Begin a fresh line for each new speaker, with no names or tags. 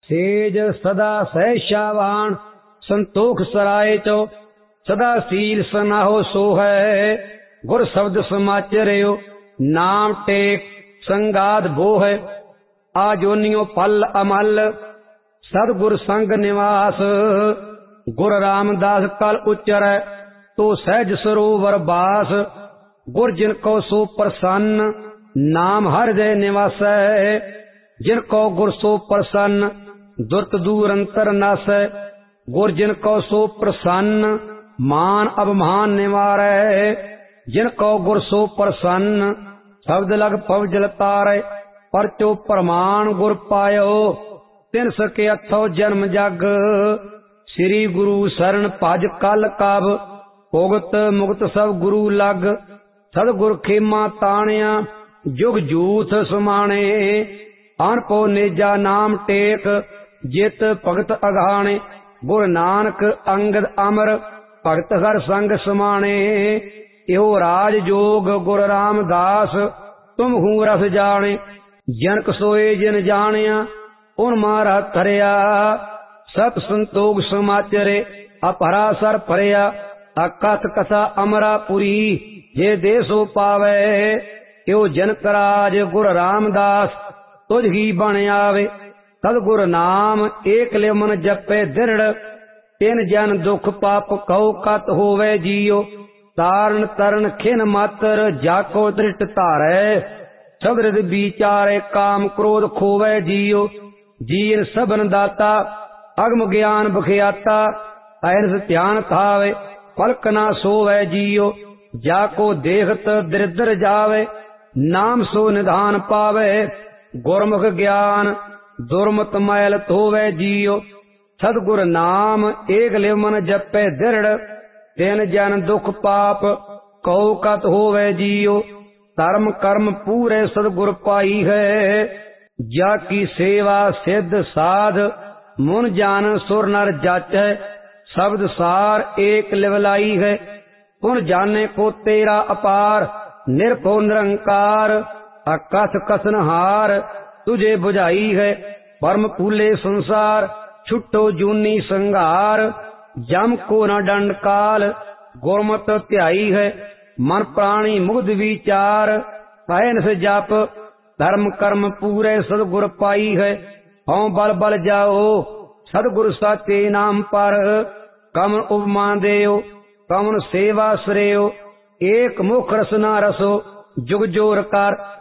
says सदा सहशावान संतोख सराय चो सदा सील सनाहो सो है गुर शब्द समाचर्यो नाम टेक संगाद बो है आजोनियो पल अमल सदगुर संग निवास गुर रामदास कल उच्चर तो सहज सरोवर बास गुर जिनको सो प्रसन्न नाम हर जय निवास जिनको गुर सो प्रसन्न दुर्त दूर अंतर नस गुर जिनको सो प्रसन्न मान अभिमान निवारै जिनको गुर सो प्रसन्न शब्द लग पव जल तारै परचो प्रमाण गुर पायो तिन सके अथो जन्म जग श्री गुरु शरण भज कल कब भुगत मुक्त सब गुरु लग सदगुर खेमा ताणिया जुग जूथ समाणे अनपो नेजा नाम टेक जित भगत अघाणे गुर नानक अंगद अमर भगत हर संग समाणे यो राज जोग गुर रामदास तुम हूँ रस जाने जनक सोए जिन जानिया उन मारा थरिया सत संतोख समाचरे अपहरा सर फरिया अकथ कथा अमरापुरी जे देसो पावे यो जनक राज गुर रामदास तुझ ही बन आवे सदगुर नाम एक ले मन जपे दृढ़ तिन जन दुख पाप कहो कत होवे जियो तारण तरण खिन मातर जाको दृष्ट धारै सबरद विचारे काम क्रोध खोवे जियो जीन सबन दाता अगम ज्ञान बखियाता अहरस ध्यान थावे पलक ना सोवे जियो जाको देखत दरिद्र जावे नाम सो निधान पावे गुरमुख ज्ञान दुर्मत मैल धोवे जियो सदगुर नाम एक लिव मन जपे दृढ़ तिन जन दुख पाप कहो कत होवे जियो धर्म कर्म पूरे सदगुर पाई है जाकी सेवा सिद्ध साध मुन जान सुर नर जाचै शब्द सार एक लिवलाई है पुन जाने को तेरा अपार निरभो निरंकार अकथ कसनहार तुझे बुझाई है परम फूले संसार छुट्टो जूनी संघार जम को न दंड काल गुरमत ध्याई है मन प्राणी मुग्ध विचार ऐन से जाप धर्म कर्म पूरे सदगुर पाई है हौ बल बल जाओ सदगुर साचे नाम पर कमन उपमा देयो कमन सेवा श्रेयो एक मुख रसना रसो जुग जोर कर